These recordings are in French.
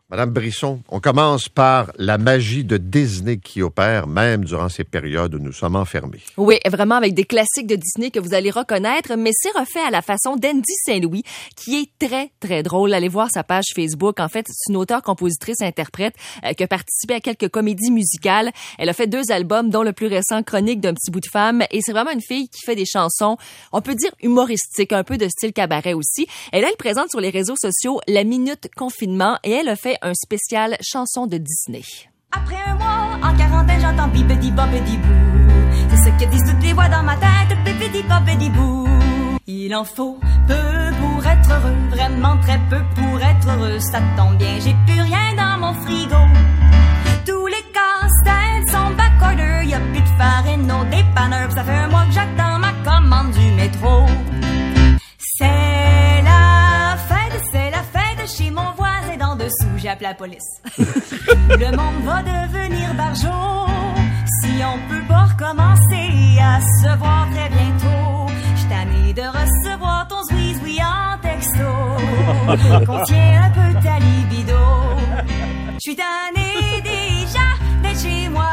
Madame Brisson, on commence par la magie de Disney qui opère même durant ces périodes où nous sommes enfermés. Oui, vraiment avec des classiques de Disney que vous allez reconnaître, mais c'est refait à la façon d'Andy Saint-Louis, qui est très, très drôle. Allez voir sa page Facebook. En fait, c'est une auteure, compositrice, interprète qui a participé à quelques comédies musicales. Elle a fait 2 albums, dont le plus récent, Chronique d'un petit bout de femme. Et c'est vraiment une fille qui fait des chansons, on peut dire humoristiques, un peu de style cabaret aussi. Et là, elle présente sur les réseaux sociaux la Minute Confinement et elle a fait un spécial chanson de Disney. Après un mois en quarantaine, j'entends bibidi bobidi bou. C'est ce que disent toutes les voix dans ma tête, bibidi bobidi bou. Il en faut peu pour être heureux, vraiment très peu pour être heureux. Ça tombe bien, j'ai plus rien dans mon frigo. Tous les casse-têtes sont backorder, y a plus de farine au dépanneur. Ça fait un mois que j'attends ma commande du métro. C'est la fête chez mon voisin d'en dessous. J'ai appelé la police. Le monde va devenir barjot si on peut pas recommencer à se voir très bientôt. J'suis tannée de recevoir ton zouizoui en texto. Contient un peu ta libido. J'suis tannée déjà d'être chez moi.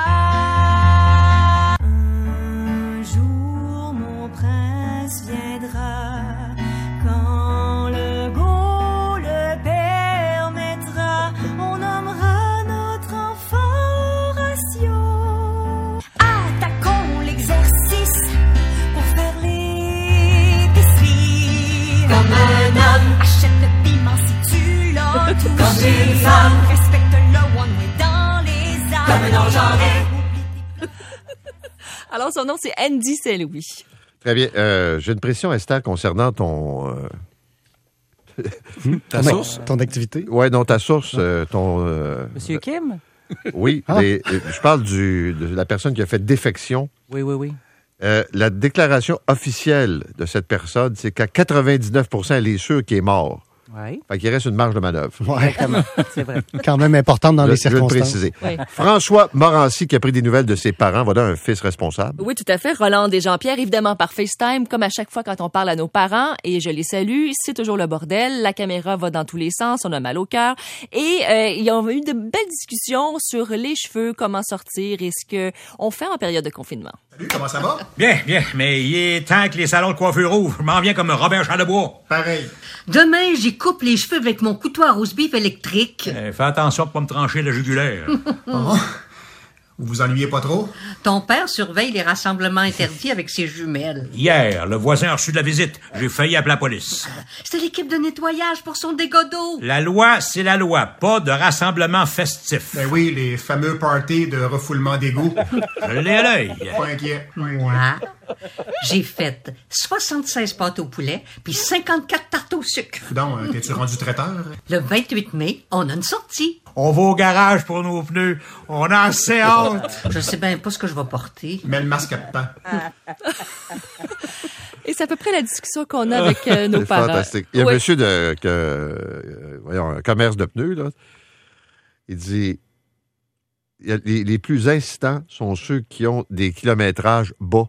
Un jour mon prince viendra quand le go le permettra. On nommera notre enfant Ratio. Attaquons l'exercice pour faire l'épicerie. Comme un homme, achète le piment si tu l'as touché. Comme une femme, respecte le one way dans les arts. Comme un engendré. Alors, son nom, c'est Andy Saint-Louis. Très bien. J'ai une pression, Esther, concernant ton... Ta source? Ton activité? Oui, non, ta source, ton... Monsieur Kim? Oui, je parle de la personne qui a fait défection. Oui. La déclaration officielle de cette personne, c'est qu'à 99%, elle est sûre qu'il est mort. Oui. Fait qu'il reste une marge de manœuvre. Ouais, C'est vrai. quand même importante dans les Je veux le circonstances. préciser. Oui. François Morancy qui a pris des nouvelles de ses parents. Voilà un fils responsable. Oui, tout à fait. Roland et Jean-Pierre, évidemment par FaceTime, comme à chaque fois quand on parle à nos parents, et je les salue, c'est toujours le bordel. La caméra va dans tous les sens, on a mal au cœur. Et ils ont eu de belles discussions sur les cheveux, comment sortir et ce qu'on fait en période de confinement. Salut, comment ça va? Bien, mais il est temps que les salons de coiffure ouvrent. Je m'en viens comme Robert Charlebois. Pareil. Demain, j'y coupe les cheveux avec mon couteau à roast beef électrique. Fais attention pour pas me trancher la jugulaire. Oh. Vous vous ennuyez pas trop? Ton père surveille les rassemblements interdits avec ses jumelles. Hier, le voisin a reçu de la visite. J'ai failli appeler la police. C'est l'équipe de nettoyage pour son dégât d'eau. La loi, c'est la loi, pas de rassemblement festif. Ben oui, les fameux parties de refoulement d'égout. Je l'ai à l'œil. Pas inquiet. Moi, j'ai fait 76 pâtes au poulet puis 54 tartes au sucre. Donc, t'es-tu rendu traiteur? Le 28 mai, on a une sortie. On va au garage pour nos pneus. On a assez hâte. Je sais bien pas ce que je vais porter. Mets le masque à pain. Et c'est à peu près la discussion qu'on a avec nos C'est parents. fantastique. Il y a un Oui. monsieur voyons, un commerce de pneus, là. Il dit... Les plus incitants sont ceux qui ont des kilométrages bas.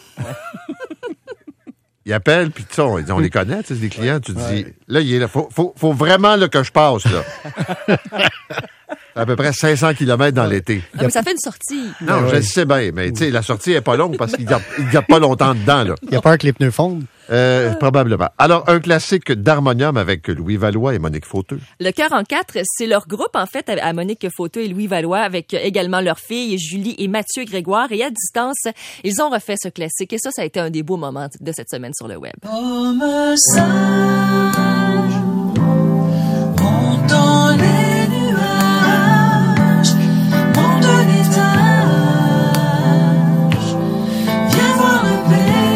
Ils appellent, puis tu sais, on les connaît, tu sais, des clients, tu te dis, là, il est là, faut vraiment là, que je passe, là. C'est à peu près 500 km dans l'été. Ah, mais ça fait une sortie. Non, je le sais bien, mais tu sais, la sortie est pas longue parce qu'il ne garde pas longtemps dedans, là. Il a peur que les pneus fondent. Probablement. Alors, un classique d'harmonium avec Louis Valois et Monique Fauteux. Le Cœur en quatre, c'est leur groupe, en fait, à Monique Fauteux et Louis Valois, avec également leurs filles, Julie et Mathieu Grégoire. Et à distance, ils ont refait ce classique. Et ça a été un des beaux moments de cette semaine sur le web. Comme un singe, monte dans les nuages, monte de l'étage, viens voir le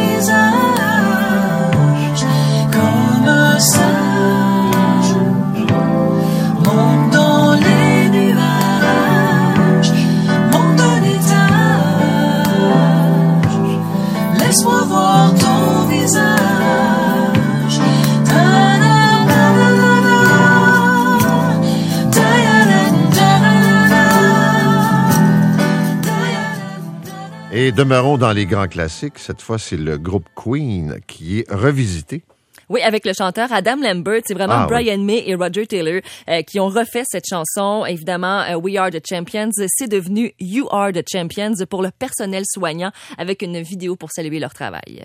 paysage. Comme un singe, monte dans les nuages, monte de l'étage, laisse-moi voir ton visage. Et demeurons dans les grands classiques. Cette fois, c'est le groupe Queen qui est revisité. Oui, avec le chanteur Adam Lambert. C'est vraiment Brian May et Roger Taylor qui ont refait cette chanson. Évidemment, We Are the Champions. C'est devenu You Are the Champions pour le personnel soignant avec une vidéo pour saluer leur travail.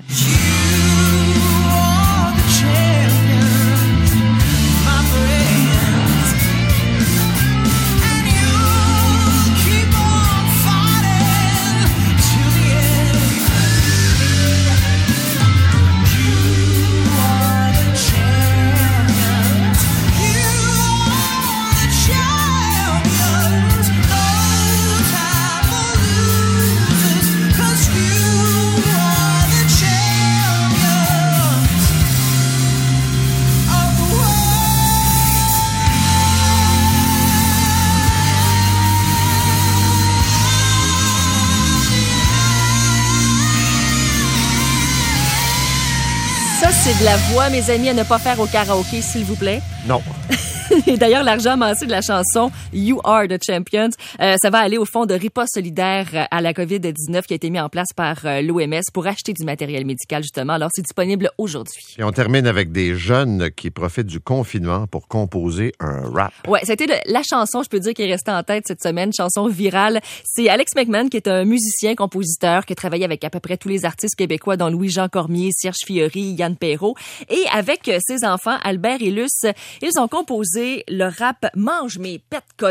Ça, c'est de la voix, mes amis, à ne pas faire au karaoké, s'il vous plaît. Non. Et d'ailleurs, l'argent amassé de la chanson You Are the Champions, ça va aller au fonds de riposte solidaire à la COVID-19 qui a été mis en place par l'OMS pour acheter du matériel médical, justement. Alors, c'est disponible aujourd'hui. Et on termine avec des jeunes qui profitent du confinement pour composer un rap. Ouais, c'était la chanson, je peux dire, qui est restée en tête cette semaine, chanson virale. C'est Alex McMahon, qui est un musicien, compositeur, qui a travaillé avec à peu près tous les artistes québécois, dont Louis-Jean Cormier, Serge Fiori, Yann Perrault. Et avec ses enfants, Albert et Luce, ils ont composé le rap « Mange mes pets COVID ».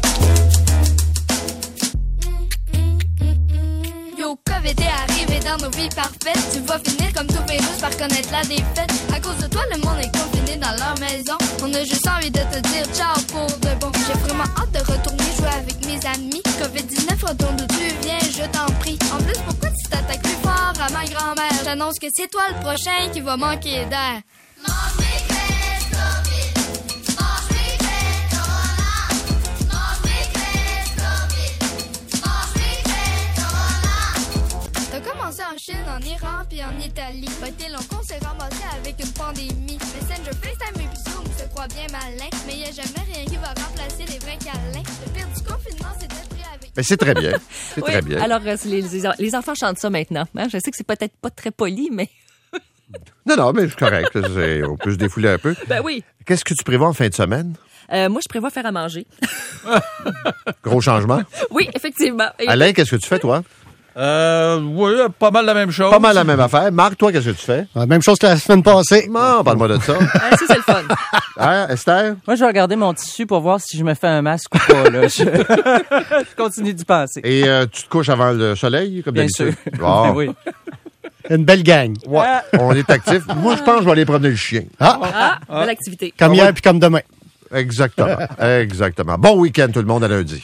Yo, COVID est arrivé dans nos vies parfaites. Tu vas finir comme tout virus par connaître la défaite. À cause de toi, le monde est confiné dans leur maison. On a juste envie de te dire ciao pour de bon. J'ai vraiment hâte de retourner jouer avec mes amis. COVID-19, retourne d'où tu viens, je t'en prie. En plus, pourquoi tu t'attaques plus fort à ma grand-mère? J'annonce que c'est toi le prochain qui va manquer d'air. Mange mes pets COVID. Mange mes pets Corona. Mange mes pets COVID. Mange mes pets Corona. T'as commencé en Chine, en Iran puis en Italie. Pas été long qu'on s'est ramassé avec une pandémie. Messenger, FaceTime et Zoom se croit bien malin. Mais y a jamais rien qui va remplacer les vrais câlins. Le pire du confinement, c'est d'être pris avec... Mais c'est très bien. C'est Oui, très bien. alors, les enfants chantent ça maintenant. Hein? Je sais que c'est peut-être pas très poli, mais... Non, mais c'est correct. On peut se défouler un peu. Ben oui. Qu'est-ce que tu prévois en fin de semaine? Moi, je prévois faire à manger. Gros changement? Oui, effectivement. Et Alain, qu'est-ce que tu fais, toi? Oui, pas mal la même chose. Pas mal la même affaire. Marc, toi, qu'est-ce que tu fais? Même chose que la semaine passée. Non, parle-moi de ça. ça, c'est le fun. Hein, Esther? Moi, je vais regarder mon tissu pour voir si je me fais un masque ou pas. Là. Je continue d'y penser. Et tu te couches avant le soleil, comme Bien d'habitude? sûr. Bon. Oui. Une belle gang. Ouais, on est actifs. Moi, je pense que je vais aller promener le chien. Belle activité. Comme hier puis comme demain. Exactement. Exactement. Bon week-end, tout le monde, à lundi.